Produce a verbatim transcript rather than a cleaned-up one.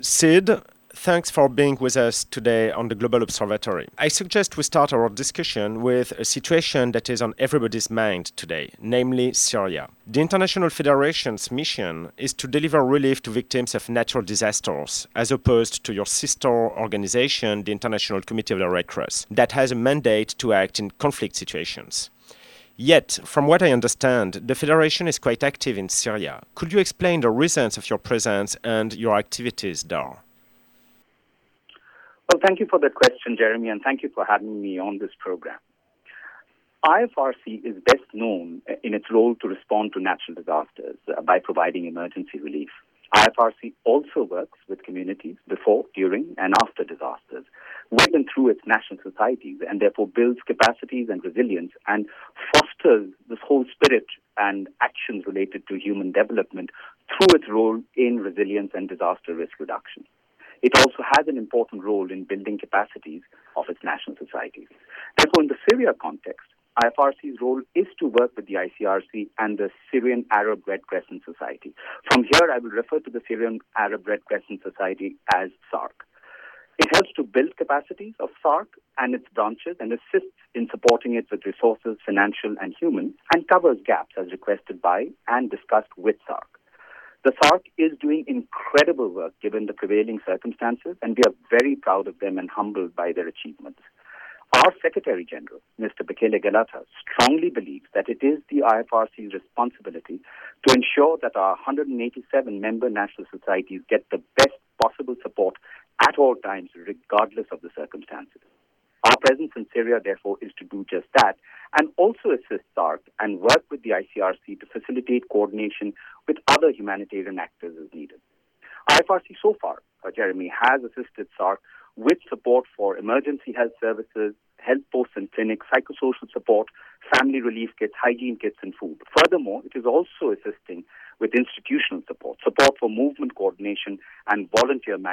Sid, thanks for being with us today on the Global Observatory. I suggest we start our discussion with a situation that is on everybody's mind today, namely Syria. The International Federation's mission is to deliver relief to victims of natural disasters, as opposed to your sister organization, the International Committee of the Red Cross, that has a mandate to act in conflict situations. Yet, from what I understand, the Federation is quite active in Syria. Could you explain the reasons of your presence and your activities there? Well, thank you for that question, Jeremy, and thank you for having me on this program. I F R C is best known in its role to respond to natural disasters uh, by providing emergency relief. I F R C also works with communities before, during, and after disasters, with and through its national societies, and therefore builds capacities and resilience and fosters this whole spirit and actions related to human development through its role in resilience and disaster risk reduction. It also has an important role in building capacities of its national societies. Therefore, in the Syria context, I F R C's role is to work with the I C R C and the Syrian Arab Red Crescent Society. From here, I will refer to the Syrian Arab Red Crescent Society as SARC. It helps to build capacities of SARC and its branches and assists in supporting it with resources, financial and human, and covers gaps as requested by and discussed with SARC. The SARC is doing incredible work given the prevailing circumstances, and we are very proud of them and humbled by their achievements. Our Secretary General, Mister Bekele Galata, strongly believes that it is the I F R C's responsibility to ensure that our one hundred eighty-seven member national societies get the best possible support at all times, regardless of the circumstances. Our presence in Syria, therefore, is to do just that and also assist SARC and work with the I C R C to facilitate coordination with other humanitarian actors as needed. I F R C so far, uh, Jeremy, has assisted SARC with support for emergency health services, health posts and clinics, psychosocial support, family relief kits, hygiene kits, and food. Furthermore, it is also assisting with institutional support, support for movement coordination and volunteer management.